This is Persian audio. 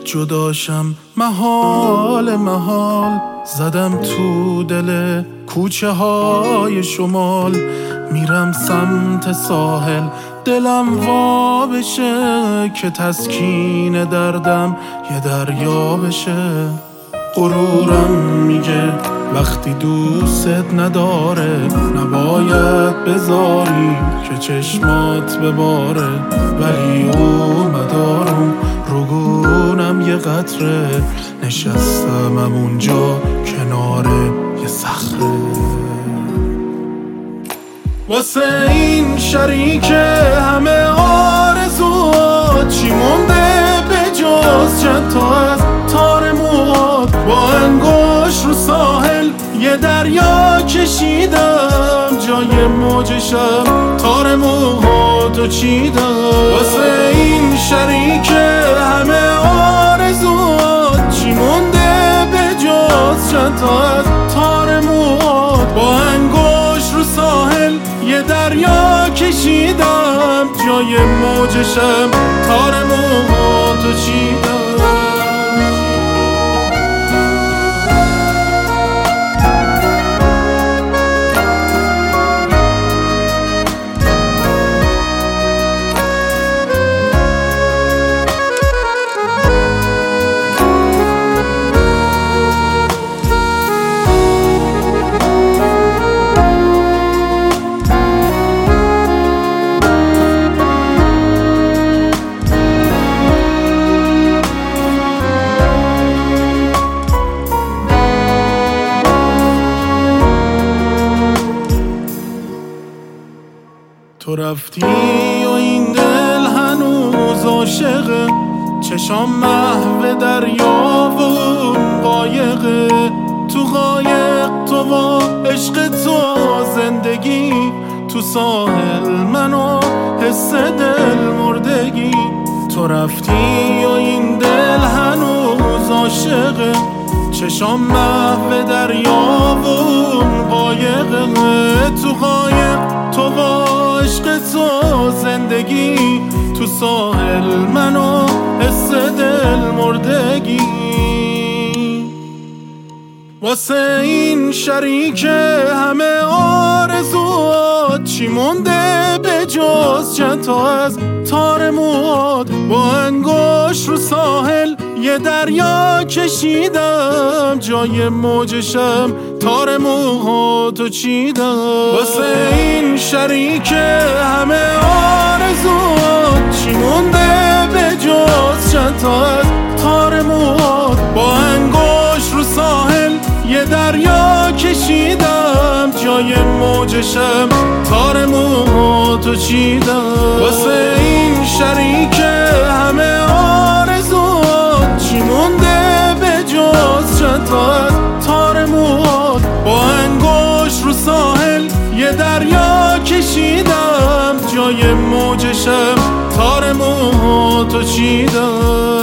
جداشم محال محال، زدم تو دل کوچه های شمال. میرم سمت ساحل دلم وا بشه، که تسکین دردم یه دریا بشه. غرورم میگه وقتی دوست نداره نباید بذاری که چشمات بباره، ولی اومدارم رگونم یه قطره، نشستمم اونجا کنار یه صخره. واسه این شریک همه آرزوات چی مونده به جز چند تا از تار موهات؟ با انگوش رو ساحل یه دریا کشیدم، جای موجشم تار موهاتو چیدم. واسه این شریک همه آرزوات چی مونده به جز چند تا از تار موهات؟ با انگوش رو ساحل یه دریا کشیدم، جای موجشم تار موهاتو چیدم. تو رفتی و این دل هنوز عاشقه، چشام محو دریا و اون قایقه. تو قایق تو با عشق تو زندگی، تو ساحل منو حس دل مردگی. تو رفتی و این دل هنوز عاشقه، چشام محو دریا و اون قایقه. تو قایق تو با عشق تو زندگی، تو ساحل منو حس دل مردگی. واسه این شریک همه آرزوات چی مونده به جز چند تا از تار موهات؟ با انگوش رو ساحل یه دریا کشیدم، جای موجشم تار موهاتو چیدم. واسه این شریک همه آرزوات چی مونده به جز چند تا از تار موهات؟ با انگوش رو ساحل یه دریا کشیدم، جای موجشم تار موهاتو چیدم. واسه این شریک همه آرزوات چی مونده به جز چند تا از تار موهات؟ با انگوش رو ساحل یه دریا کشیدم، جای موجشم تار موهاتو چیدم.